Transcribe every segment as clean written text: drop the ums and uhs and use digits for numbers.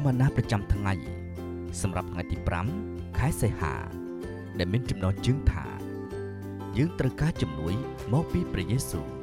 អាណាប្រចាំថ្ងៃសម្រាប់ថ្ងៃទី5ខែសីហាដែលមានចំណងជើងថាយើងត្រូវការជំនួយមកពីព្រះយេស៊ូវ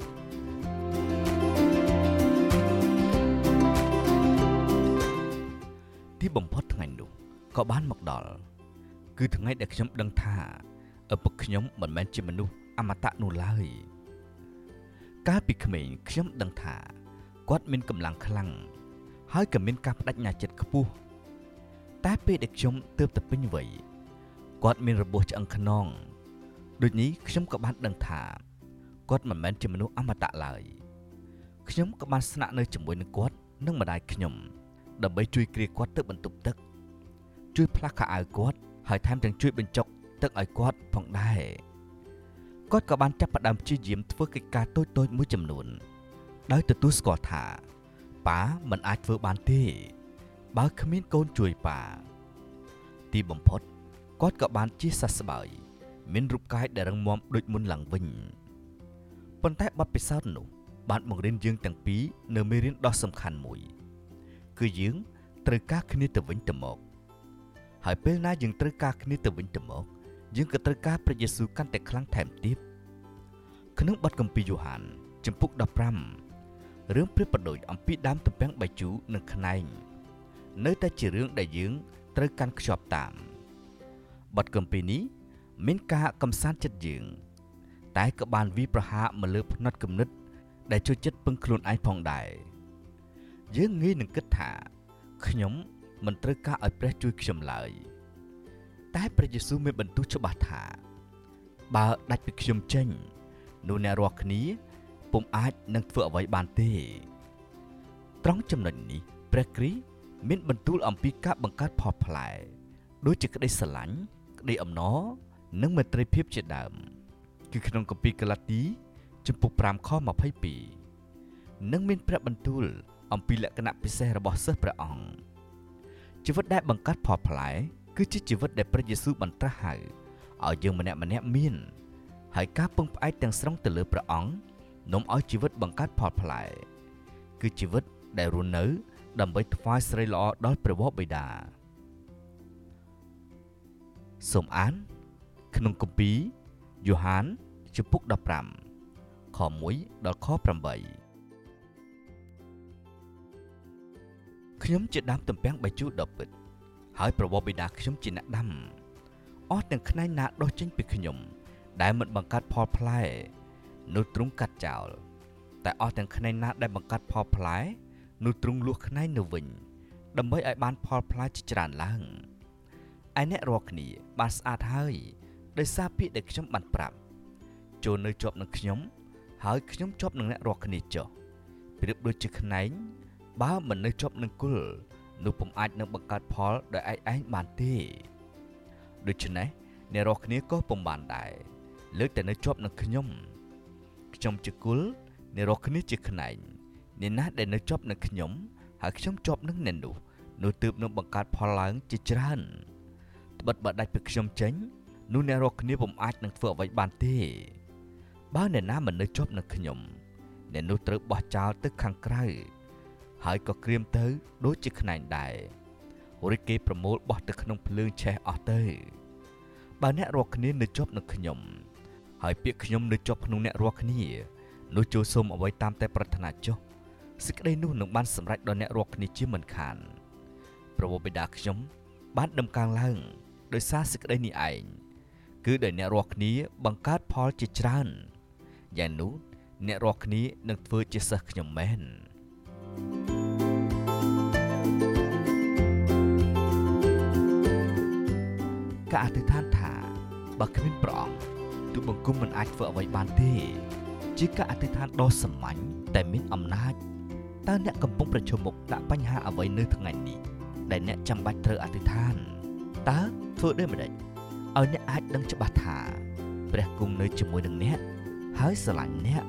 ទីបំផុតថ្ងៃនោះក៏បានមកដល់គឺថ្ងៃដែលខ្ញុំដឹងថាឪពុកខ្ញុំមិនមែនជាមនុស្សអមតៈនោះឡើយកាលពីក្មេងខ្ញុំដឹងថាគាត់មានកម្លាំងខ្លាំងហើយក៏មានការបដិញ្ញាចិត្តខ្ពស់តែពេលដែលខ្ញុំទើបតែពេញវ័យគាត់មានរបួសឆ្អឹងខ្នងដូចនេះខ្ញុំក៏បានដឹងថាគាត់មិនមែនជាមនុស្សអមតៈឡើយខ្ញុំក៏បានស្នាក់នៅជាមួយនឹងគាត់និងម្ដាយខ្ញុំដើម្បីជួយគ្រាគាត់ទៅបន្ទប់ទឹកជួយផ្លាស់ខោអាវគាត់ហើយថែមទាំងជួយបញ្ចុកទឹកឲ្យគាត់ផងដែរគាត់ក៏បានចាប់ផ្ដើមព្យាយាមធ្វើកិច្ចការតូចៗមួយចំនួនដោយទទួលស្គាល់ថាប៉ាមិនអាចធ្វើបានទេបើគ្មានកូនជួយប៉ាទីបំផុតគាត់ក៏បានជាសះស្បើយមានរូបកាយដែលរឹងមាំដូចមុនឡើងវិញប៉ុន្តែបទពិសោធន៍នោះបានបង្រៀនយើងទាំងពីរនៅមេរៀនដ៏សំខាន់មួយគឺយើងត្រូវការគ្នាទៅវិញទៅមកហើយពេលណាយើងត្រូវការគ្នាទៅវិញទៅមកយើងក៏ត្រូវការព្រះយេស៊ូវកាន់តែខ្លាំងថែមទៀតក្នុងបទគម្ពីរយ៉ូហានជំពូក15រឿងប្រៀបប្រដូចអំពីដើមទំពាំងបាយជូរនិងខ្នែងនៅតែជារឿងដែលយើងត្រូវកាន់ខ្ជាប់តាមបទគម្ពីរនេះមានការកំសាន្តចិត្តយើងតែក៏បានវាយប្រហារមកលើផ្នត់គំនិតដែលចូលចិត្តពឹងខ្លួនឯងផងដែរយើងងាយនឹងគិតថាខ្ញុំមិនត្រូវការឲ្យព្រះជួយខ្ញុំឡើយតែព្រះយេស៊ូវមានបន្ទូលច្បាស់ថាបើដាច់ពីខ្ញុំចេញនោះអ្នករាល់គ្នាពុំអាចនឹងធ្វើអ្វីបានទេត្រង់ចំណុចនេះព្រះគ្រីស្ទមានបន្ទូលអំពីការបង្កើតផលផ្លែដូចជាក្តីស្រឡាញ់ក្តីអំណរនិងមេត្រីភាពជាដើមគឺក្នុងគម្ពីរហ្គាឡាទីជំពូក5ខ22និងមានព្រះបន្ទូលអំពីលក្ខណៈពិសេសរបស់សិស្សព្រះអង្គជីវិតដែលបង្កើតផលផ្លែគឺជាជីវិតដែលព្រះយេស៊ូវបានត្រាស់ហៅឲ្យយើងម្នាក់ៗមានហើយការពឹងផ្អែកទាំងស្រុងទៅលើព្រះអង្គនាំឲ្យជីវិតបង្កើតផលផ្លែគឺជីវិតដែលរស់នៅដើម្បីថ្វាយសិរីល្អដល់ព្រះវរបិតាសូមអានក្នុងគម្ពីរយ៉ូហានជំពូក15ខ1ដល់ខ8ខ្ញុំជាដើមទំពាំងបាយជូរដ៏ពិតហើយព្រះវរបិតាខ្ញុំជាអ្នកដាំអស់ទាំងខ្នែងណាដុះចេញពីខ្ញុំដែលមិនបង្កើតផលផ្លែនោះទ្រង់កាត់ចោលតែអស់ទាំងខ្នែងណាដែលបង្កើតផលផ្លែនោះទ្រង់លួសខ្នែងនៅវិញដើម្បីឲ្យបានផលផ្លែជាច្រើនឡើងឯអ្នករាល់គ្នាបានស្អាតហើយដោយសារពាក្យដែលខ្ញុំបានប្រាប់ចូលនៅជាប់នឹងខ្ញុំហើយខ្ញុំជាប់នឹងអ្នករាល់គ្នាចុះប្រៀបដូចជាខ្នែងបើមិននៅជាប់នឹងគល់នោះពុំអាចនឹងបង្កើតផលដោយឯងបានទេដូច្នេះអ្នករាល់គ្នាក៏ពុំបានដែរលើកតែនៅជាប់នឹងខ្ញុំជាគល់អ្នករាល់គ្នាជាខ្នែងអ្នកណាដែលនៅជាប់នឹងខ្ញុំហើយខ្ញុំជាប់នឹងអ្នកនោះទើបនឹងបង្កើតផលឡើងជាច្រើនត្បិតបើដាច់ពីខ្ញុំចេញនោះអ្នករាល់គ្នាពុំអាចនឹងធ្វើអ្វីបានទេបើអ្នកណាមិននៅជាប់នឹងខ្ញុំអ្នកនោះត្រូវបោះចោលទៅខាងក្រៅហើយក៏ក្រៀមទៅដូចជាខ្នែងដែររួចគេប្រមូលបោះទៅក្នុងភ្លើងឆេះអស់ទៅបើអ្នករាល់គ្នានៅជាប់នឹងខ្ញុំហើយពាក្យខ្ញុំនៅជាប់ក្នុងអ្នករាល់គ្នានោះចូលសូមអ្វីតាមតែប្រាថ្នាចុះសេចក្តីនោះនឹងបានសម្រេចដល់អ្នករាល់គ្នាជាមិនខានព្រះវរបិតាខ្ញុំបានដំកើងឡើងដោយសារសេចក្តីនេះឯងគឺដោយអ្នករាល់គ្នាបង្កើតផលជាច្រើនយ៉ាងនោះអ្នករាល់គ្នានឹងធ្វើជាសិស្សខ្ញុំមែនការអធិដ្ឋានថាបើគ្មានព្រះអង្គទូបង្គំមិនអាចធ្វើអ្វីបានទេជាការអធិដ្ឋានដ៏សាមញ្ញតែមានអំណាចតើអ្នកកំពុងប្រឈមមុខដាក់បញ្ហាអ្វីនៅថ្ងៃនេះដែលអ្នកចាំបាច់ត្រូវអធិដ្ឋានតើធ្វើដូចម្តេចឲ្យអ្នកអាចដឹងច្បាស់ថាព្រះគង់នៅជាមួយនឹងអ្នកហើយស្រឡាញ់អ្នក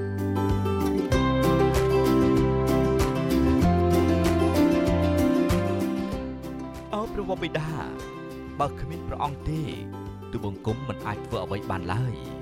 អូព្រះបិតាបើគ្មានព្រះអង្គទេទូបង្គំមិនអាចធ្វើអ្វីបានឡើយ